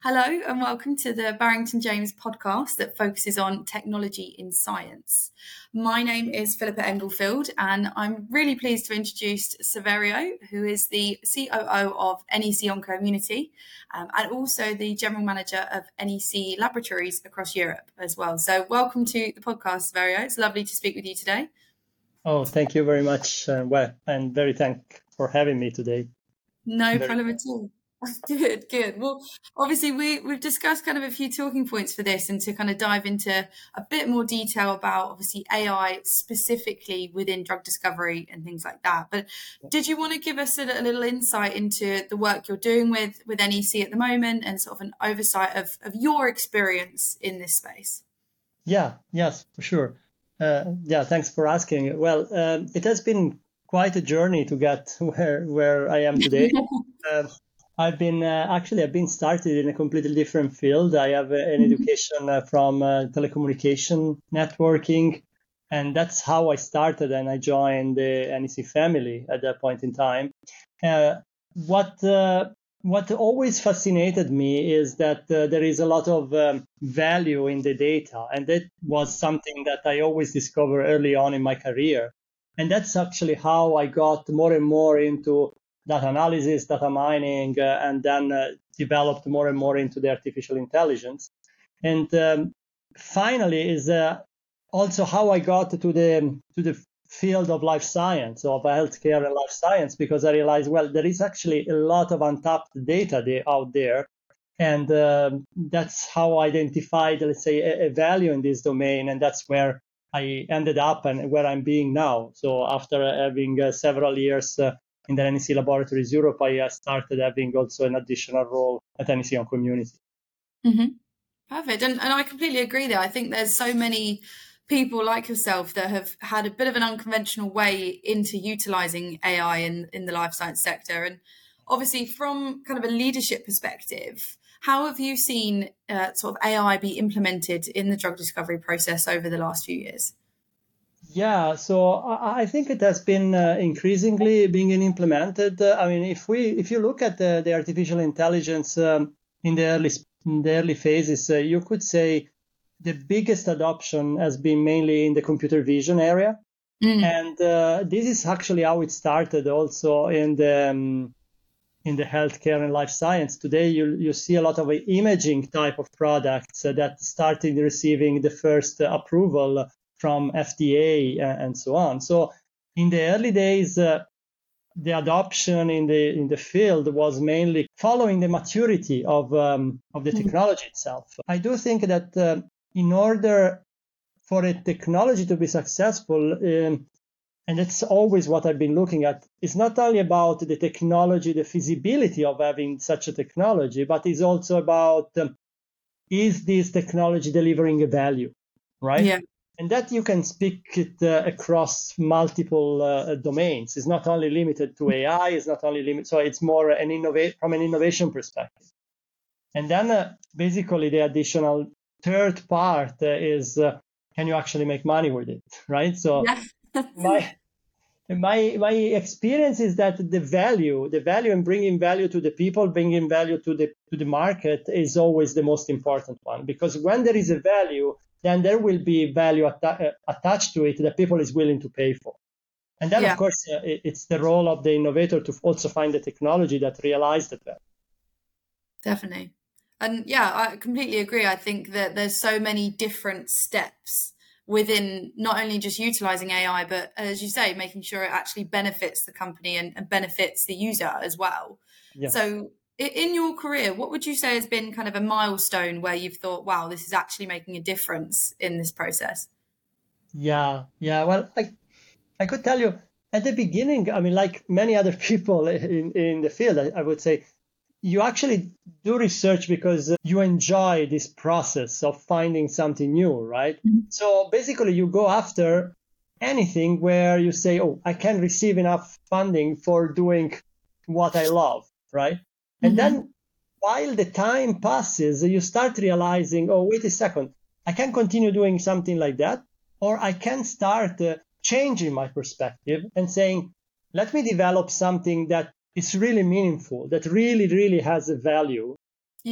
Hello and welcome to the Barrington James podcast that focuses on technology in science. My name is Philippa Englefield and I'm really pleased to introduce Saverio, who is the COO of NEC OncoImmunity and also the General Manager of NEC Laboratories across Europe as well. So welcome to the podcast, Saverio. It's lovely to speak with you today. Oh, thank you very much. I'm very thankful for having me today. No problem at all. Good. Well, obviously we've discussed kind of a few talking points for this and to kind of dive into a bit more detail about obviously AI specifically within drug discovery and things like that. But did you want to give us a little insight into the work you're doing with NEC at the moment and sort of an oversight of your experience in this space? Yes, for sure. Thanks for asking. Well, it has been quite a journey to get where I am today. I've been started in a completely different field. I have an education from telecommunication networking, and that's how I started. And I joined the NEC family at that point in time. What always fascinated me is that there is a lot of value in the data, and that was something that I always discovered early on in my career. And that's actually how I got more and more into data analysis, data mining, and then developed more and more into the artificial intelligence. And finally is also how I got to the field of life science, of healthcare and life science, because I realized, well, there is actually a lot of untapped data out there. And that's how I identified, let's say, a value in this domain. And that's where I ended up and where I'm being now. So after having several years in the NEC Laboratories Europe, I started having also an additional role at NEC OncoImmunity. Mm-hmm. Perfect. And I completely agree there. I think there's so many people like yourself that have had a bit of an unconventional way into utilizing AI in the life science sector. And obviously from kind of a leadership perspective, how have you seen sort of AI be implemented in the drug discovery process over the last few years? Yeah, so I think it has been increasingly being implemented. If you look at the artificial intelligence in the early phases, you could say the biggest adoption has been mainly in the computer vision area, and this is actually how it started. Also in the healthcare and life science today, you see a lot of imaging type of products that started receiving the first approval from FDA and so on. So in the early days, the adoption in the field was mainly following the maturity of the technology itself. I do think that in order for a technology to be successful, and it's always what I've been looking at, it's not only about the technology, the feasibility of having such a technology, but it's also about is this technology delivering a value, right? Yeah. And that you can speak it across multiple domains. It's not only limited to AI. It's not only limited. So it's more from an innovation perspective. And then basically the additional third part is can you actually make money with it, right? So my experience is that the value in bringing value to the people, bringing value to the market is always the most important one, because when there is a value, then there will be value attached to it that people is willing to pay for. And then, of course, it's the role of the innovator to also find the technology that realizes that value. Definitely. And yeah, I completely agree. I think that there's so many different steps within not only just utilizing AI, but as you say, making sure it actually benefits the company and benefits the user as well. Yes. So in your career, what would you say has been kind of a milestone where you've thought, wow, this is actually making a difference in this process? Yeah. Well, I could tell you at the beginning, like many other people in the field, I would say, you actually do research because you enjoy this process of finding something new, right? Mm-hmm. So basically you go after anything where you say, oh, I can receive enough funding for doing what I love, right? Mm-hmm. And then while the time passes, you start realizing, oh, wait a second, I can continue doing something like that, or I can start changing my perspective and saying, let me develop something that is really meaningful, that really, really has a value. Yeah.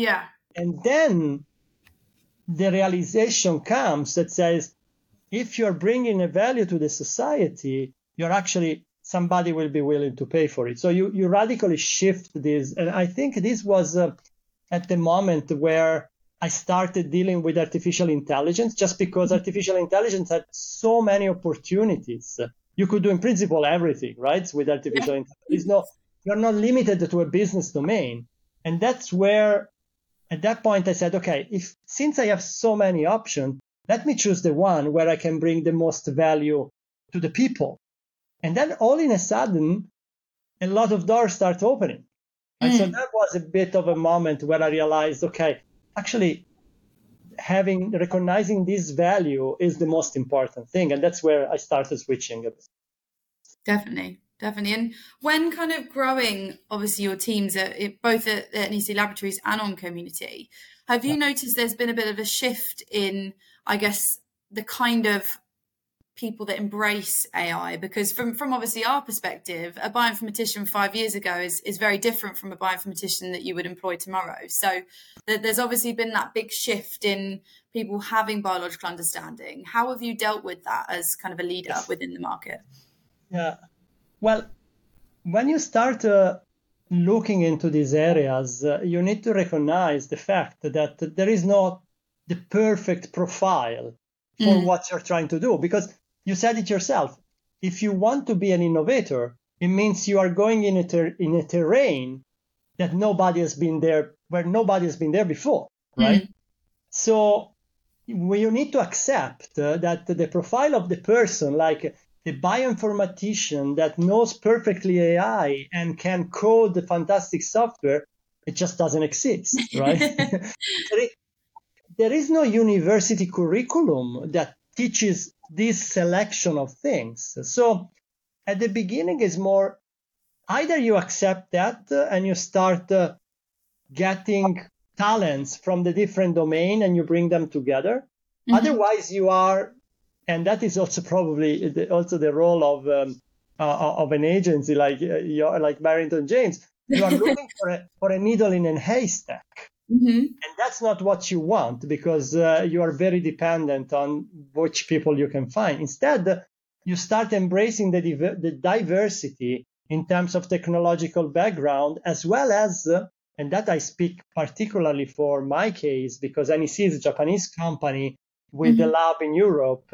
And then the realization comes that says, if you're bringing a value to the society, you're actually, somebody will be willing to pay for it. So you radically shift this. And I think this was at the moment where I started dealing with artificial intelligence, just because artificial intelligence had so many opportunities. You could do in principle everything, right? With artificial intelligence. You're not limited to a business domain. And that's where, at that point, I said, okay, since I have so many options, let me choose the one where I can bring the most value to the people. And then all in a sudden, a lot of doors start opening. And so that was a bit of a moment where I realized, okay, actually recognizing this value is the most important thing. And that's where I started switching a bit. Definitely. And when kind of growing, obviously, your teams both at NEC Laboratories and on Community, have you noticed there's been a bit of a shift in, I guess, the kind of people that embrace AI? Because from obviously our perspective, a bioinformatician 5 years ago is very different from a bioinformatician that you would employ tomorrow. So there's obviously been that big shift in people having biological understanding. How have you dealt with that as kind of a leader within the market? Yeah. Well, when you start looking into these areas, you need to recognize the fact that there is not the perfect profile for what you're trying to do. Because you said it yourself, if you want to be an innovator, it means you are going in a terrain that nobody has been there, where nobody has been there before, right? So you need to accept that the profile of the person, like the bioinformatician that knows perfectly AI and can code the fantastic software, it just doesn't exist, right? There is no university curriculum that teaches this selection of things. So at the beginning is more, either you accept that and you start getting talents from the different domain and you bring them together. Otherwise you are, and that is also probably also the role of an agency like Barrington James. You are looking for a needle in a haystack. And that's not what you want, because you are very dependent on which people you can find. Instead, you start embracing the diversity in terms of technological background, as well as, and that I speak particularly for my case, because NEC is a Japanese company with the lab in Europe,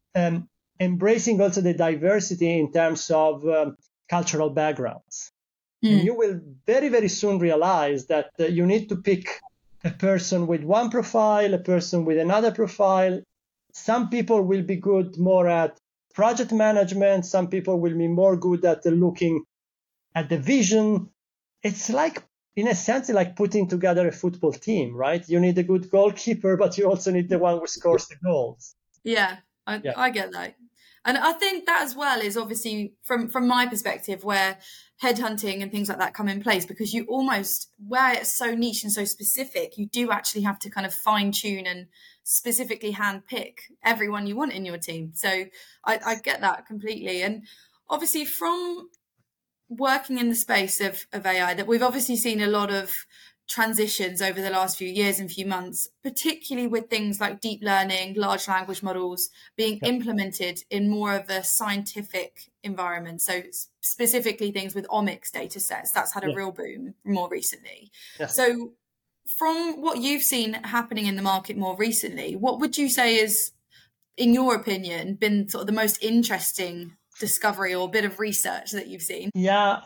embracing also the diversity in terms of cultural backgrounds. And you will very, very soon realize that you need to pick a person with one profile, a person with another profile. Some people will be good more at project management. Some people will be more good at looking at the vision. It's like, in a sense, like putting together a football team, right? You need a good goalkeeper, but you also need the one who scores the goals. Yeah, I get that. And I think that as well is obviously from my perspective where headhunting and things like that come in place, because you almost, where it's so niche and so specific, you do actually have to kind of fine tune and specifically hand pick everyone you want in your team. So I get that completely. And obviously from working in the space of AI, that we've obviously seen a lot of transitions over the last few years and few months, particularly with things like deep learning, large language models being implemented in more of a scientific environment. So specifically things with omics data sets, that's had a real boom more recently. So from what you've seen happening in the market more recently, what would you say is, in your opinion, been sort of the most interesting discovery or bit of research that you've seen? Yeah,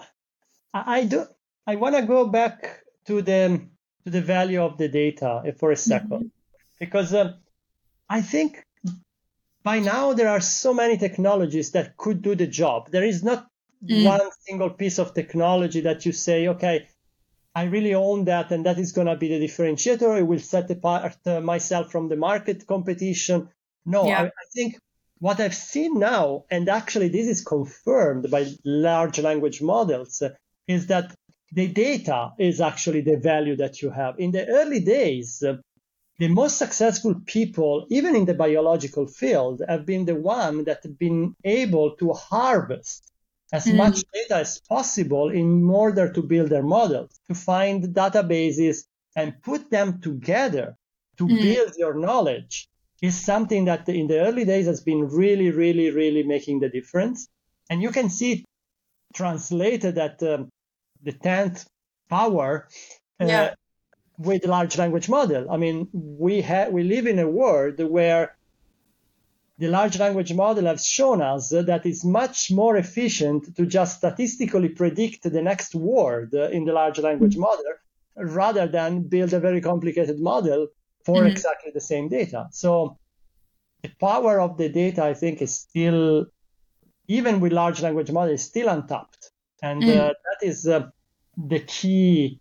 I do. I want to go back to the value of the data for a second, because I think by now there are so many technologies that could do the job. There is not one single piece of technology that you say, okay, I really own that and that is going to be the differentiator. It will set apart myself from the market competition. No, I think what I've seen now, and actually this is confirmed by large language models, is that the data is actually the value that you have. In the early days, the most successful people, even in the biological field, have been the one that have been able to harvest as much data as possible in order to build their models, to find databases and put them together to build your knowledge is something that in the early days has been really, really, really making the difference. And you can see it translated at the 10th power with large language model. I mean, we live in a world where the large language model has shown us that it's much more efficient to just statistically predict the next word in the large language model rather than build a very complicated model for exactly the same data. So the power of the data, I think, is still, even with large language model, is still untapped. And that is the key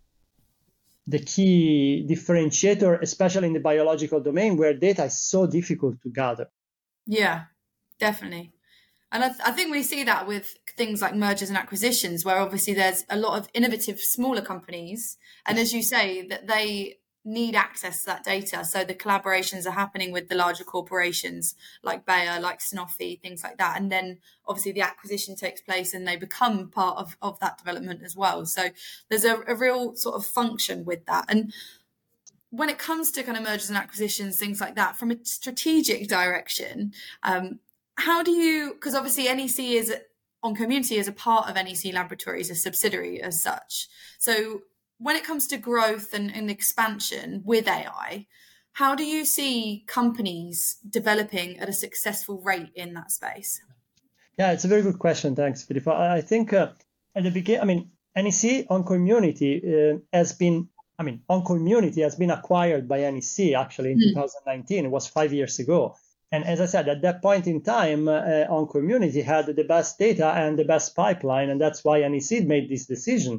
differentiator, especially in the biological domain where data is so difficult to gather. Yeah, definitely. And I think we see that with things like mergers and acquisitions, where obviously there's a lot of innovative smaller companies. And as you say, that they need access to that data. So the collaborations are happening with the larger corporations like Bayer, like Sanofi, things like that. And then obviously the acquisition takes place and they become part of that development as well. So there's a real sort of function with that. And when it comes to kind of mergers and acquisitions, things like that, from a strategic direction, how do you, because obviously NEC is OnCommunity is a part of NEC Laboratories, a subsidiary as such. So when it comes to growth and expansion with AI, how do you see companies developing at a successful rate in that space? Yeah, it's a very good question. Thanks, Philip. I think at the beginning, NEC OnCommunity has been OnCommunity has been acquired by NEC actually in 2019. It was 5 years ago. And as I said, at that point in time, OnCommunity had the best data and the best pipeline, and that's why NEC made this decision.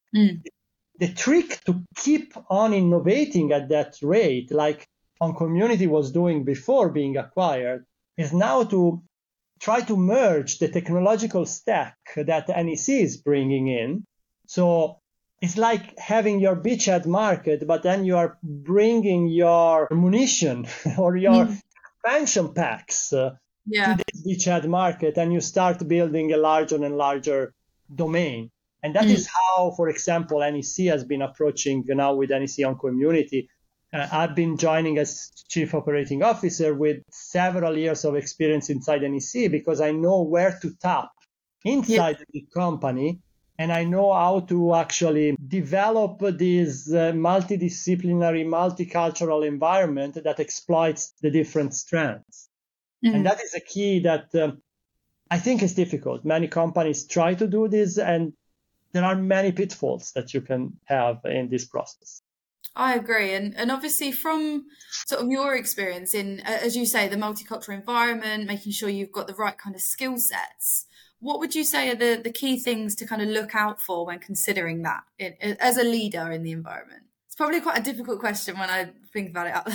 The trick to keep on innovating at that rate, like OnCommunity was doing before being acquired, is now to try to merge the technological stack that NEC is bringing in. So it's like having your beachhead market, but then you are bringing your munition or your expansion packs to this beachhead market, and you start building a larger and larger domain. And that is how, for example, NEC has been approaching now with NEC OnCommunity. I've been joining as Chief Operating Officer with several years of experience inside NEC because I know where to tap inside the company. And I know how to actually develop this multidisciplinary, multicultural environment that exploits the different strengths. And that is a key that I think is difficult. Many companies try to do this, and there are many pitfalls that you can have in this process. I agree. And obviously from sort of your experience in, as you say, the multicultural environment, making sure you've got the right kind of skill sets, what would you say are the key things to kind of look out for when considering that as a leader in the environment? It's probably quite a difficult question when I think about it out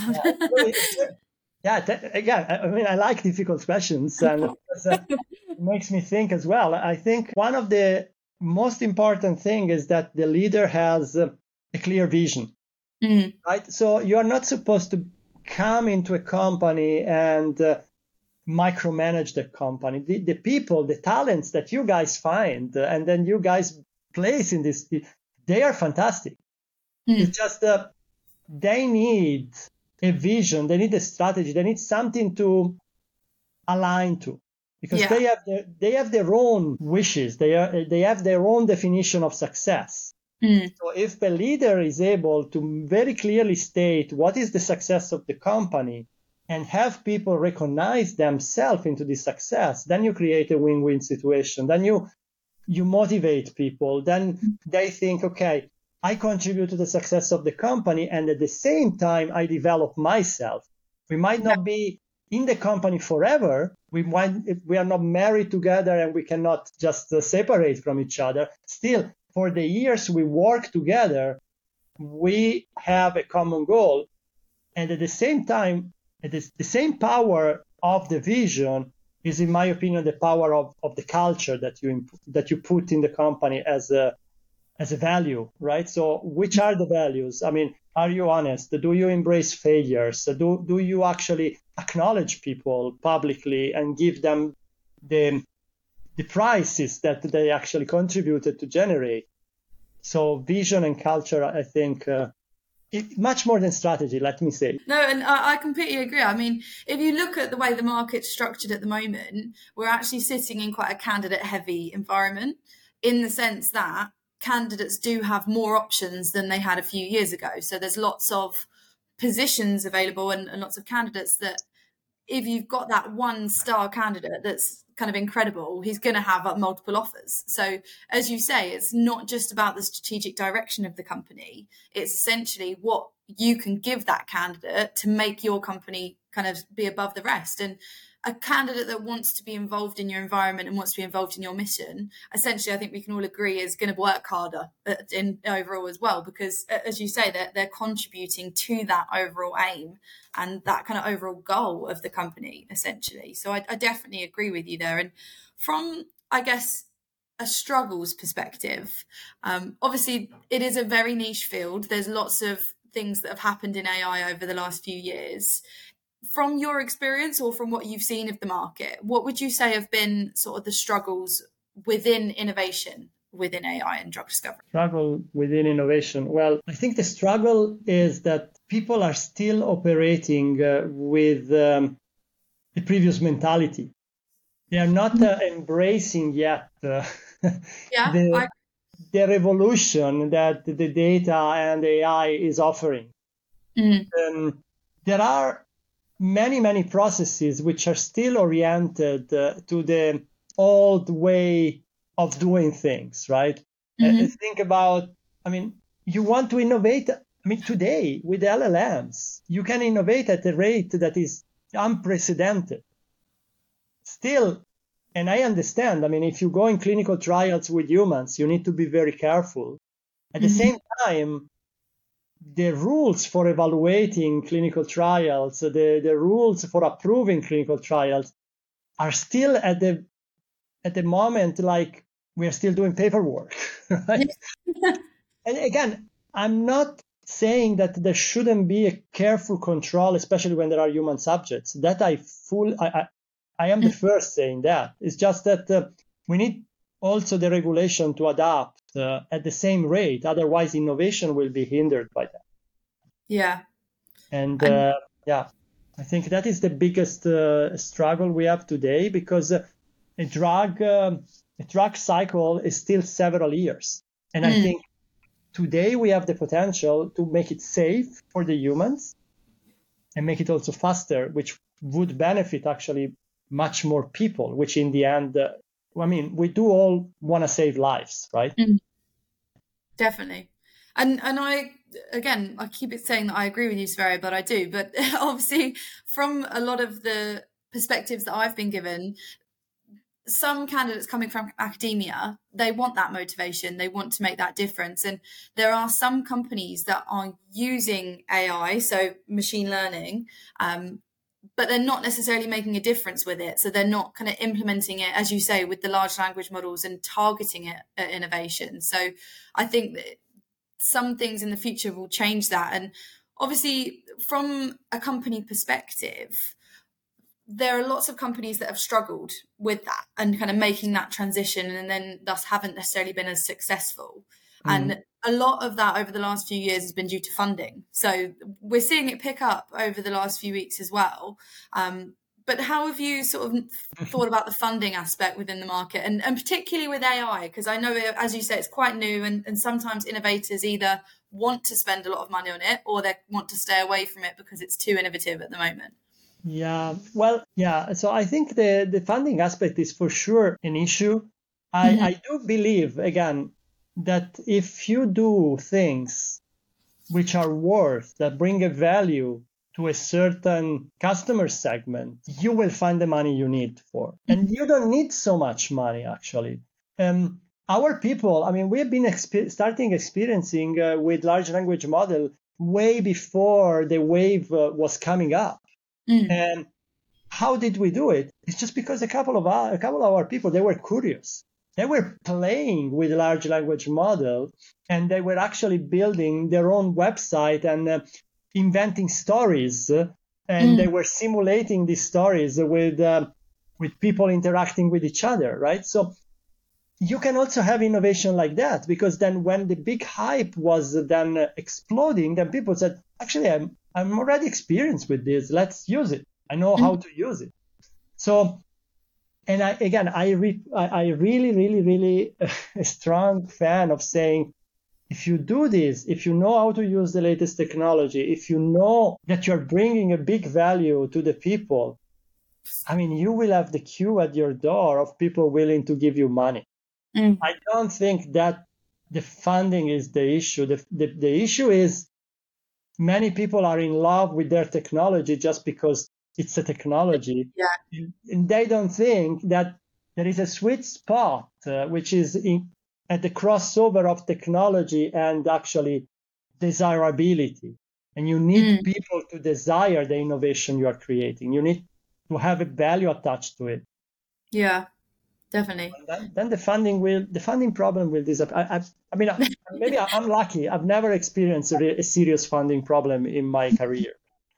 loud. I mean, I like difficult questions, and it makes me think as well. I think one of the most important thing is that the leader has a clear vision, right? So you are not supposed to come into a company and micromanage the company. The people, the talents that you guys find and then you guys place in this, they are fantastic. It's just they need a vision, they need a strategy, they need something to align to, because they have their own wishes, they have their own definition of success. So if the leader is able to very clearly state what is the success of the company and have people recognize themselves into this success, then you create a win-win situation. Then you motivate people. Then they think, okay, I contribute to the success of the company, and at the same time, I develop myself. We might not be in the company forever. We are not married together and we cannot just separate from each other. Still, for the years we work together, we have a common goal. And at the same time, the same power of the vision is, in my opinion, the power of the culture that you put in the company as a value, right? So which are the values? I mean, are you honest? Do you embrace failures? Do you actually acknowledge people publicly and give them the prices that they actually contributed to generate? So vision and culture, I think, much more than strategy, let me say. No, and I completely agree. I mean, if you look at the way the market's structured at the moment, we're actually sitting in quite a candidate-heavy environment in the sense that candidates do have more options than they had a few years ago. So there's lots of positions available and lots of candidates that if you've got that one star candidate that's kind of incredible, he's going to have multiple offers. So as you say, it's not just about the strategic direction of the company. It's essentially what you can give that candidate to make your company kind of be above the rest. And a candidate that wants to be involved in your environment and wants to be involved in your mission, essentially, I think we can all agree is going to work harder in overall as well, because as you say, they're contributing to that overall aim and that kind of overall goal of the company, essentially. So I definitely agree with you there. And from, I guess, a struggles perspective, obviously it is a very niche field. There's lots of things that have happened in AI over the last few years. From your experience or from what you've seen of the market, what would you say have been sort of the struggles within innovation within AI and drug discovery? Struggle within innovation. Well, I think the struggle is that people are still operating with the previous mentality. They are not embracing yet the revolution that the data and AI is offering. There are many processes which are still oriented to the old way of doing things, right? Think about, you want to innovate. Today with LLMs, you can innovate at a rate that is unprecedented. Still, and I understand, if you go in clinical trials with humans, you need to be very careful. At the same time, the rules for evaluating clinical trials, the rules for approving clinical trials are still at the moment like we are still doing paperwork, right? And again, I'm not saying that there shouldn't be a careful control, especially when there are human subjects. That I am the first saying that. It's just that we need also the regulation to adapt at the same rate. Otherwise, innovation will be hindered by that. Yeah. And I think that is the biggest struggle we have today, because a drug cycle is still several years. And I think today we have the potential to make it safe for the humans and make it also faster, which would benefit actually much more people, which in the end, we do all want to save lives, right? Definitely. And I keep saying that I agree with you, Saverio, but I do. But obviously, from a lot of the perspectives that I've been given, some candidates coming from academia, they want that motivation. They want to make that difference. And there are some companies that are using AI, so machine learning, but they're not necessarily making a difference with it. So they're not kind of implementing it, as you say, with the large language models and targeting it at innovation. So I think that some things in the future will change that. And obviously, from a company perspective, there are lots of companies that have struggled with that and kind of making that transition, and then thus haven't necessarily been as successful. And a lot of that over the last few years has been due to funding. So we're seeing it pick up over the last few weeks as well. But how have you sort of thought about the funding aspect within the market, and particularly with AI? Because I know, as you say, it's quite new, and sometimes innovators either want to spend a lot of money on it or they want to stay away from it because it's too innovative at the moment. So I think the funding aspect is for sure an issue. I do believe, again, that if you do things which are that bring a value to a certain customer segment, you will find the money you need for. And you don't need so much money, actually. Our people, we have been starting experiencing with large language model way before the wave was coming up. And how did we do it? It's just because a couple of our people, they were curious. They were playing with large language model, and they were actually building their own website and inventing stories, and they were simulating these stories with people interacting with each other, right? So you can also have innovation like that, because then when the big hype was then exploding, then people said, actually, I'm already experienced with this. Let's use it. I know how to use it. So, and I really, really, really a strong fan of saying, if you do this, if you know how to use the latest technology, if you know that you're bringing a big value to the people, I mean, you will have the queue at your door of people willing to give you money. I don't think that the funding is the issue. The issue is many people are in love with their technology just because it's a technology. Yeah. And they don't think that there is a sweet spot, which is at the crossover of technology and actually desirability. And you need people to desire the innovation you are creating. You need to have a value attached to it. Yeah, definitely. Then the funding problem will disappear. I mean, maybe I'm lucky. I've never experienced a serious funding problem in my career.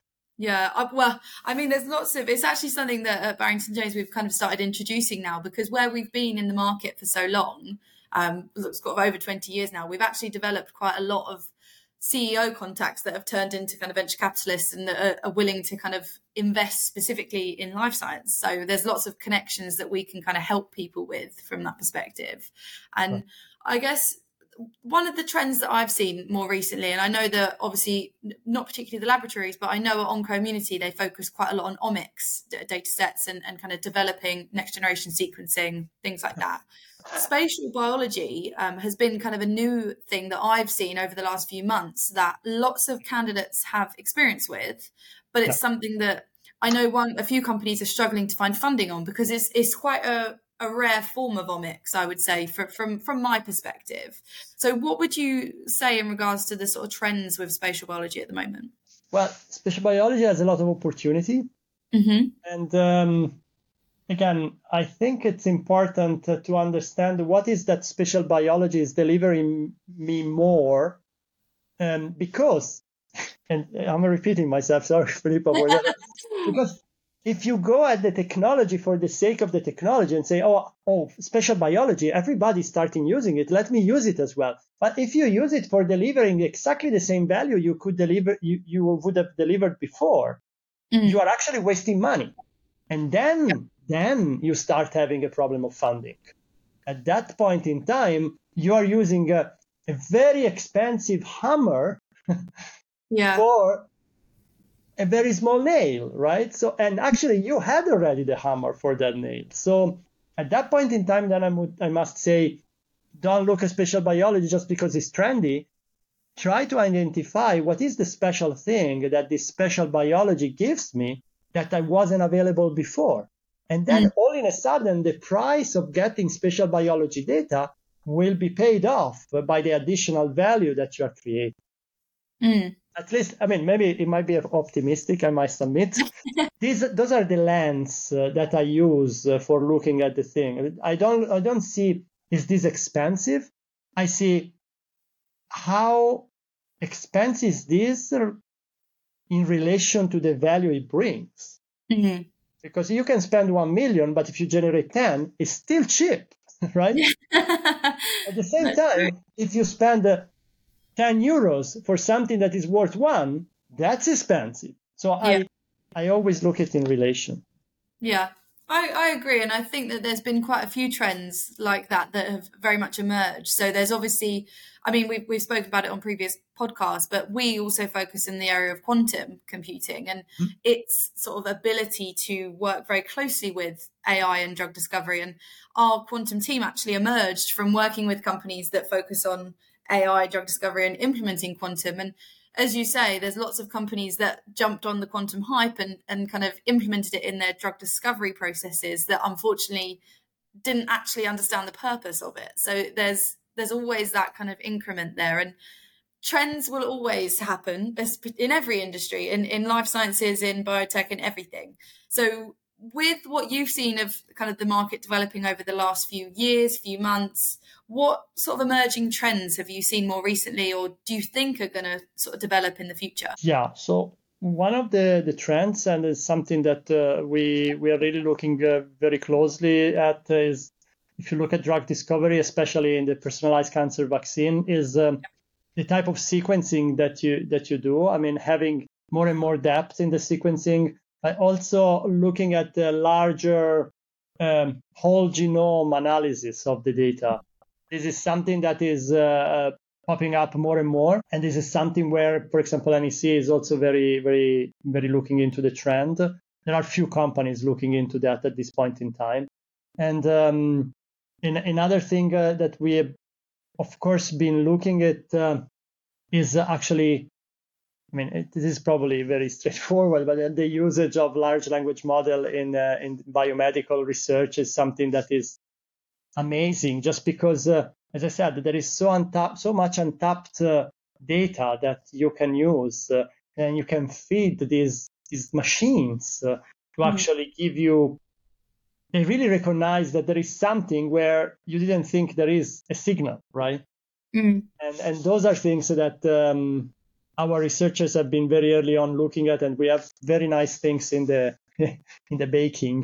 Yeah, well, I mean, there's lots of, it's actually something that at Barrington James we've kind of started introducing now, because where we've been in the market for so long, it's got over 20 years now, we've actually developed quite a lot of CEO contacts that have turned into kind of venture capitalists and that are willing to kind of invest specifically in life science. So there's lots of connections that we can kind of help people with from that perspective. And right. I guess one of the trends that I've seen more recently, and I know that obviously not particularly the laboratories, but I know at OnCommunity they focus quite a lot on omics data sets and kind of developing next generation sequencing, things like that. Spatial biology has been kind of a new thing that I've seen over the last few months that lots of candidates have experience with, but it's something that I know a few companies are struggling to find funding on, because it's quite a rare form of omics, I would say, from my perspective. So what would you say in regards to the sort of trends with spatial biology at the moment? Well, spatial biology has a lot of opportunity. And again, I think it's important to understand what is that spatial biology is delivering me more, because, and I'm repeating myself, sorry, Filippa, for that, because if you go at the technology for the sake of the technology and say, oh, spatial biology, everybody's starting using it, let me use it as well. But if you use it for delivering exactly the same value you could deliver, you would have delivered before, you are actually wasting money. And then you start having a problem of funding. At that point in time, you are using a very expensive hammer for a very small nail, right? So, and actually you had already the hammer for that nail. So at that point in time, then I must say, don't look at spatial biology just because it's trendy. Try to identify what is the special thing that this spatial biology gives me that I wasn't available before. And then all in a sudden, the price of getting spatial biology data will be paid off by the additional value that you are creating. At least, I mean, maybe it might be optimistic, I might submit. Those are the lens that I use for looking at the thing. I don't see, is this expensive? I see how expensive is this in relation to the value it brings. Because you can spend 1 million, but if you generate 10, it's still cheap, right? At the same time, if you spend 10 euros for something that is worth 1, that's expensive. So I always look at it in relation. Yeah, I agree. And I think that there's been quite a few trends like that have very much emerged. So there's obviously, I mean, we've spoken about it on previous podcasts, but we also focus in the area of quantum computing and its sort of ability to work very closely with AI and drug discovery. And our quantum team actually emerged from working with companies that focus on AI, drug discovery, and implementing quantum. And as you say, there's lots of companies that jumped on the quantum hype and kind of implemented it in their drug discovery processes that unfortunately didn't actually understand the purpose of it. So there's always that kind of increment there. And trends will always happen in every industry, in life sciences, in biotech, in everything. So with what you've seen of kind of the market developing over the last few years, few months, what sort of emerging trends have you seen more recently, or do you think are going to sort of develop in the future? Yeah, so one of the trends, and it's something that we are really looking very closely at, is if you look at drug discovery, especially in the personalized cancer vaccine, is the type of sequencing that you do. I mean, having more and more depth in the sequencing, but also looking at the larger whole genome analysis of the data. This is something that is popping up more and more, and this is something where, for example, NEC is also very, very, very looking into the trend. There are few companies looking into that at this point in time. And another thing that we have, of course, been looking at is actually, I mean, this is probably very straightforward, but the usage of large language model in biomedical research is something that is amazing, just because, as I said, there is so much untapped data that you can use, and you can feed these machines to actually give you. They really recognize that there is something where you didn't think there is a signal, right? And those are things that our researchers have been very early on looking at, and we have very nice things in the baking.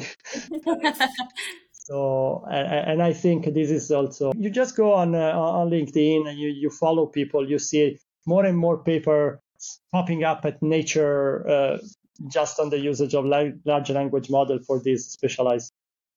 So, and I think this is also, you just go on LinkedIn and you follow people, you see more and more papers popping up at Nature just on the usage of large language model for these specialized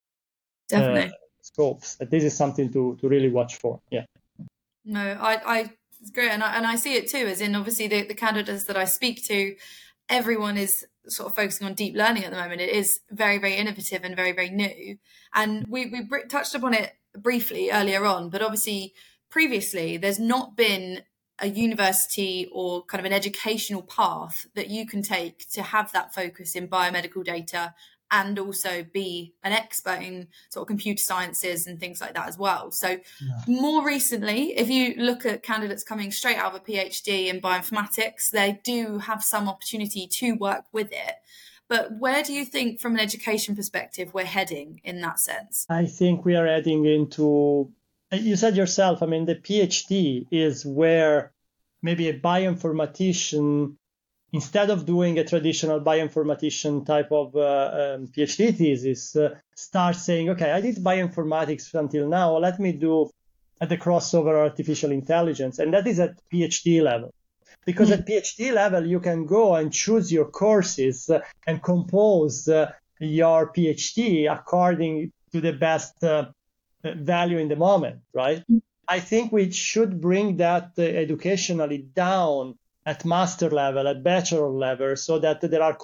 scopes. This is something to really watch for. Yeah. No, it's great, and I see it too. As in, obviously, the candidates that I speak to, everyone is sort of focusing on deep learning at the moment. It is very, very innovative and very, very new. And we touched upon it briefly earlier on, but obviously, previously, there's not been a university or kind of an educational path that you can take to have that focus in biomedical data and also be an expert in sort of computer sciences and things like that as well. So more recently, if you look at candidates coming straight out of a PhD in bioinformatics, they do have some opportunity to work with it. But where do you think, from an education perspective, we're heading in that sense? I think we are heading into, you said yourself, I mean, the PhD is where maybe a bioinformatician, instead of doing a traditional bioinformatician type of PhD thesis, start saying, okay, I did bioinformatics until now, let me do at the crossover artificial intelligence. And that is at PhD level. Because at PhD level, you can go and choose your courses and compose your PhD according to the best value in the moment, right? I think we should bring that educationally down at master level, at bachelor level, so that there are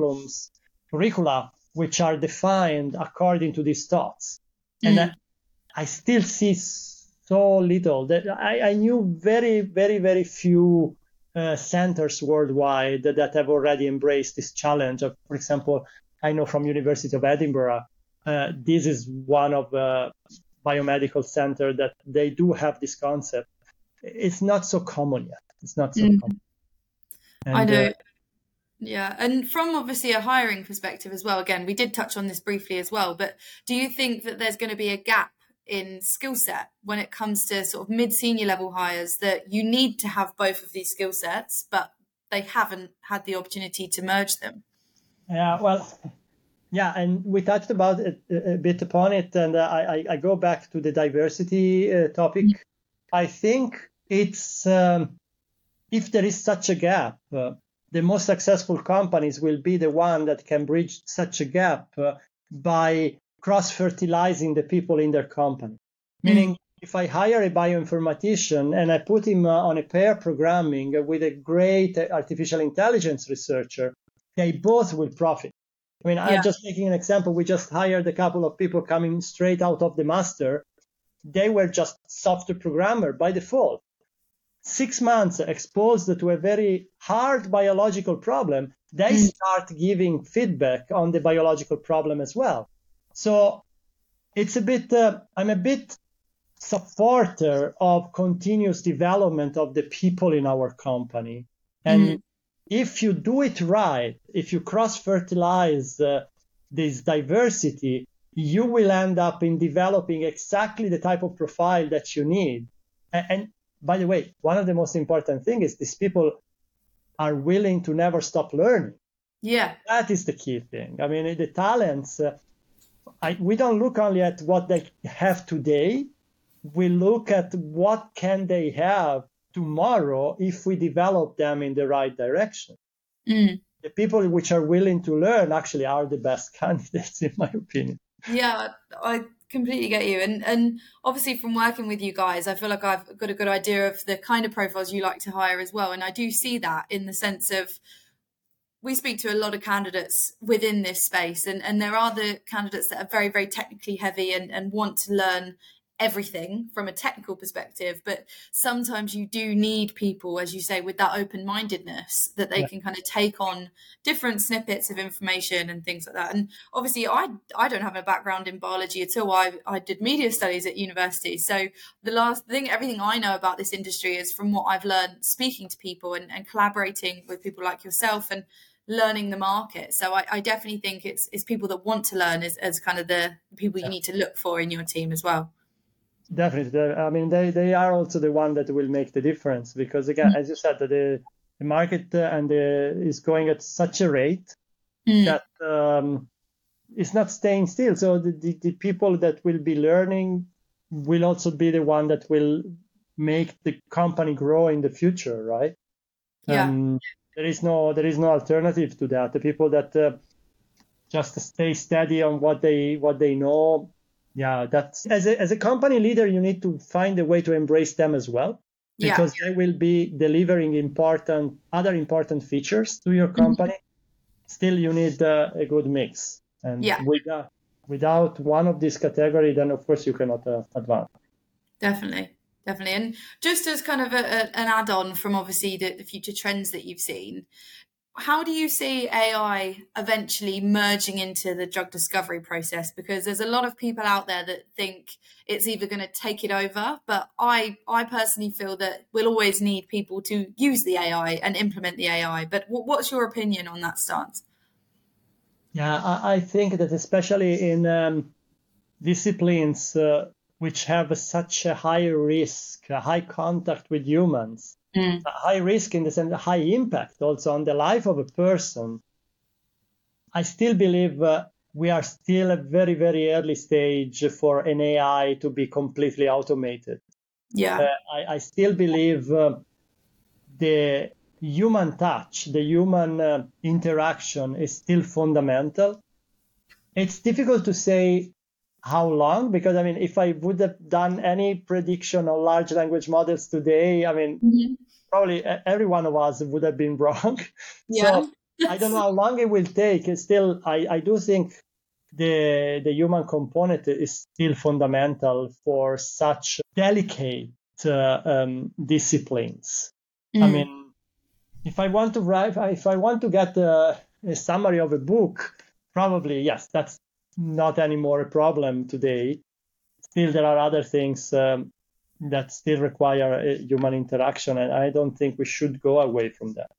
curricula which are defined according to these thoughts. And I still see so little. That I knew very, very, very few centers worldwide that have already embraced this challenge. For example, I know from University of Edinburgh, this is one of the biomedical center that they do have this concept. It's not so common yet. It's not so common. And, I know. Yeah. And from obviously a hiring perspective as well, again, we did touch on this briefly as well, but do you think that there's going to be a gap in skill set when it comes to sort of mid-senior level hires, that you need to have both of these skill sets, but they haven't had the opportunity to merge them? Yeah, well, yeah, and we touched about it a bit upon it, and I go back to the diversity topic. I think it's if there is such a gap, the most successful companies will be the one that can bridge such a gap by cross-fertilizing the people in their company. Meaning, if I hire a bioinformatician and I put him on a pair programming with a great artificial intelligence researcher, they both will profit. I mean, I'm just taking an example. We just hired a couple of people coming straight out of the master. They were just software programmer by default. 6 months exposed to a very hard biological problem, they start giving feedback on the biological problem as well. So it's a bit, I'm a bit supporter of continuous development of the people in our company. And if you do it right, if you cross-fertilize this diversity, you will end up in developing exactly the type of profile that you need. And by the way, one of the most important things is these people are willing to never stop learning. Yeah. That is the key thing. I mean, the talents, we don't look only at what they have today. We look at what can they have tomorrow if we develop them in the right direction. The people which are willing to learn actually are the best candidates, in my opinion. Yeah, I completely get you. And obviously from working with you guys, I feel like I've got a good idea of the kind of profiles you like to hire as well. And I do see that in the sense of we speak to a lot of candidates within this space, and there are the candidates that are very, very technically heavy and want to learn everything from a technical perspective, but sometimes you do need people, as you say, with that open-mindedness that they can kind of take on different snippets of information and things like that. And obviously I don't have a background in biology at all. I did media studies at university, so the last thing, everything I know about this industry is from what I've learned speaking to people and collaborating with people like yourself and learning the market. So I definitely think it's people that want to learn as kind of the people you need to look for in your team as well. Definitely. I mean, they are also the one that will make the difference because, again, as you said, the market is going at such a rate that it's not staying still. So the people that will be learning will also be the one that will make the company grow in the future, right? Yeah. There is no alternative to that. The people that just stay steady on what they know. Yeah, that's as a company leader, you need to find a way to embrace them as well, because they will be delivering other important features to your company. Still, you need a good mix, and without one of these categories, then of course you cannot advance. Definitely. And just as kind of an add-on from obviously the future trends that you've seen, how do you see AI eventually merging into the drug discovery process? Because there's a lot of people out there that think it's either going to take it over, but I personally feel that we'll always need people to use the AI and implement the AI. But what's your opinion on that stance? Yeah, I think that especially in disciplines which have such a high risk, a high contact with humans, a high risk in the sense, a high impact also on the life of a person, I still believe we are still at a very, very early stage for an AI to be completely automated. Yeah. I still believe the human touch, the human interaction is still fundamental. It's difficult to say how long, because, I mean, if I would have done any prediction on large language models today, I mean, probably every one of us would have been wrong. So I don't know how long it will take. Still, I do think the human component is still fundamental for such delicate disciplines. I mean, if I want to get a summary of a book, probably, yes, that's not anymore a problem today. Still, there are other things that still require human interaction, and I don't think we should go away from that.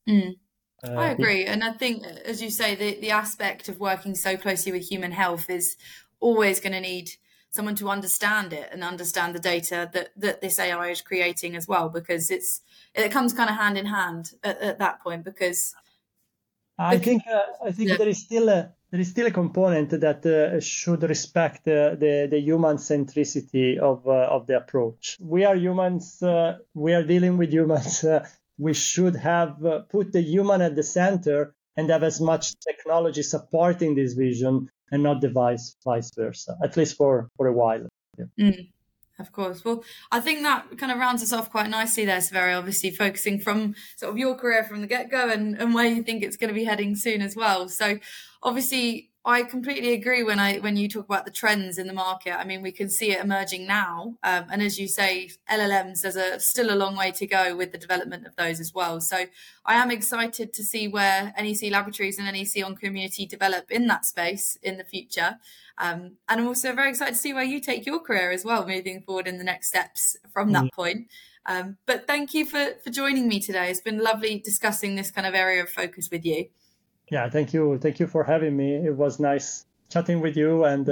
I agree. And I think, as you say, the aspect of working so closely with human health is always going to need someone to understand it and understand the data that this AI is creating as well, because it comes kind of hand in hand at that point. Because I think there is still a component that should respect the human centricity of the approach. We are humans. We are dealing with humans. We should have put the human at the center and have as much technology supporting this vision and not the vice versa, at least for a while. Yeah. Of course. Well, I think that kind of rounds us off quite nicely there, Saverio, obviously focusing from sort of your career from the get-go and where you think it's going to be heading soon as well. So obviously I completely agree when you talk about the trends in the market. I mean, we can see it emerging now. And as you say, LLMs, there's still a long way to go with the development of those as well. So I am excited to see where NEC Laboratories and NEC Oncommunity develop in that space in the future. And I'm also very excited to see where you take your career as well, moving forward in the next steps from that point. But thank you for joining me today. It's been lovely discussing this kind of area of focus with you. Yeah, thank you. Thank you for having me. It was nice chatting with you and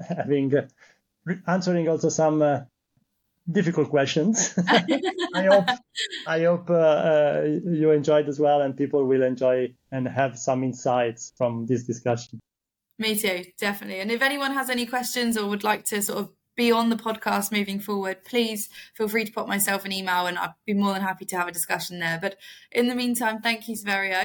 answering also some difficult questions. I hope you enjoyed as well, and people will enjoy and have some insights from this discussion. Me too, definitely. And if anyone has any questions or would like to sort of be on the podcast moving forward, please feel free to pop myself an email and I'd be more than happy to have a discussion there. But in the meantime, thank you, Saverio.